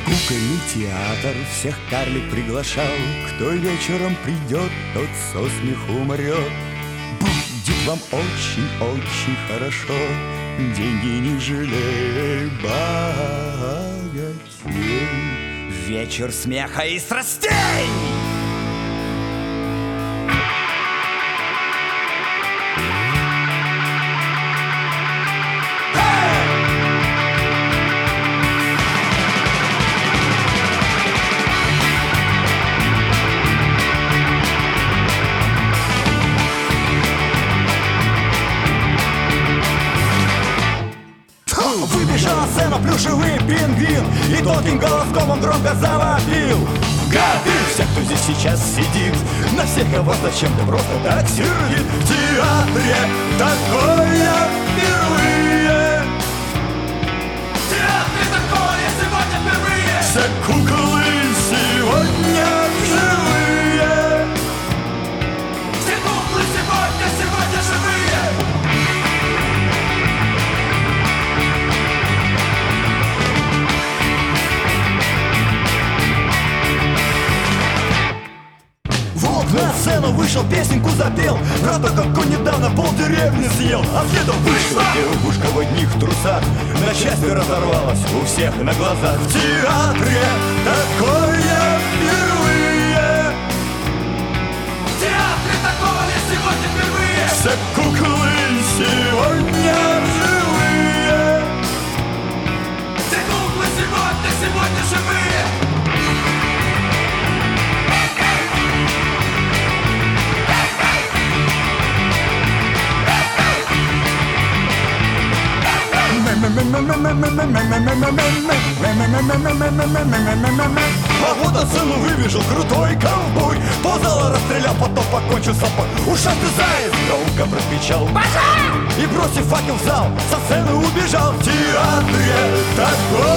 Кукольный театр всех карлик приглашал. Кто вечером придет, тот со смеху умрет. Будет вам очень-очень хорошо. Деньги не жалей богатей. Вечер смеха и страстей! Выбежал на сцену плюшевый пингвин, и тонким голоском он громко завопил: гады! Все, кто здесь сейчас сидит, на всех вас зачем-то просто так сердит. В театре такое впервые. В театре такое сегодня впервые. Все куклы сегодня живые. Все куклы сегодня живые. На сцену вышел, песенку запел про то, как он недавно полдеревни съел. А следом вышла девушка в одних трусах, на части разорвалась у всех на глазах. В театре такое впервые. В театре такое сегодня впервые. Все куклы сегодня живые. Все куклы сегодня живые. А вот на сцену выбежал крутой ковбой, ползала расстрелял, потом покончил с собой. Ушастый заяц громко прокричал «Пожар!» и, бросив факел в зал, со сцены убежал. В театре такой